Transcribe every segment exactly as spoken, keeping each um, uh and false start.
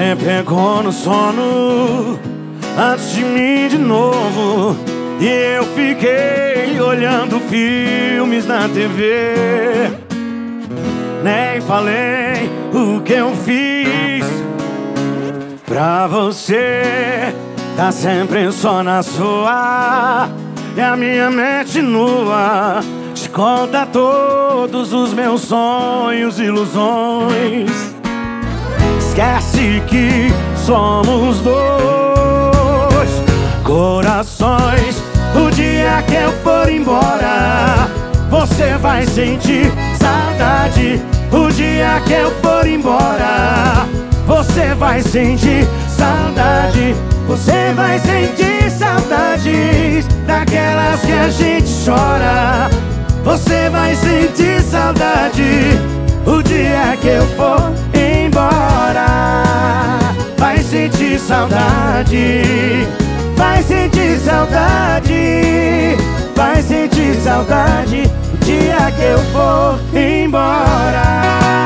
Você pegou no sono antes de mim de novo, e eu fiquei olhando filmes na T V. Nem falei o que eu fiz pra você. Tá sempre só na sua, e a minha mente nua te conta todos os meus sonhos e ilusões. Esquece que somos dois corações. O dia que eu for embora, você vai sentir saudade. O dia que eu for embora, você vai sentir saudade. Você vai sentir saudades daquelas que a gente chora. Você vai sentir saudade o dia que eu for embora. Vai sentir saudade, vai sentir saudade, vai sentir saudade o dia que eu for embora.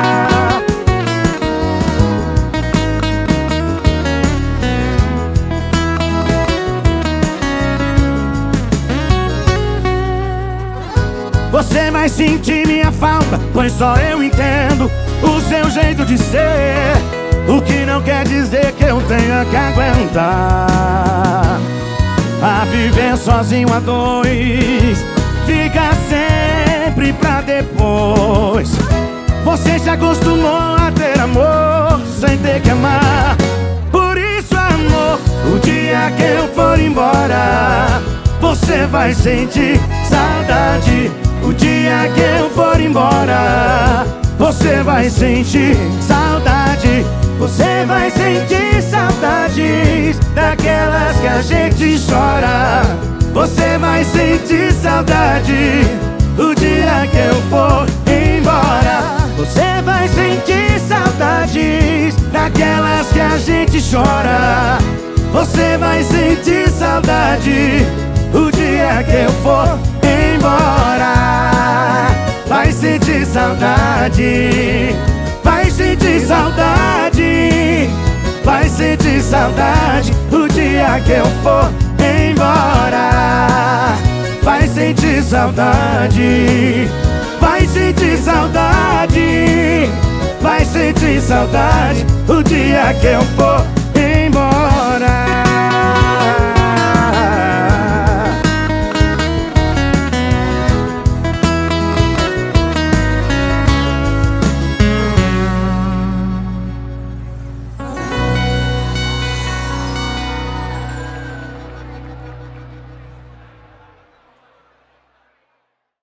Você vai sentir minha falta, pois só eu entendo o seu jeito de ser. O que não quer dizer que eu tenha que aguentar a viver sozinho a dois. Fica sempre pra depois. Você se acostumou a ter amor sem ter que amar. Por isso, amor, o dia que eu for embora, você vai sentir saudade. O dia que eu for embora, você vai sentir saudade. Você vai sentir saudades daquelas que a gente chora. Você vai sentir saudade o dia que eu for embora. Você vai sentir saudades daquelas que a gente chora. Você vai sentir saudade o dia que eu for embora. Vai sentir saudade, vai sentir saudade, vai sentir saudade o dia que eu for embora. Vai sentir saudade, vai sentir saudade, vai sentir saudade o dia que eu for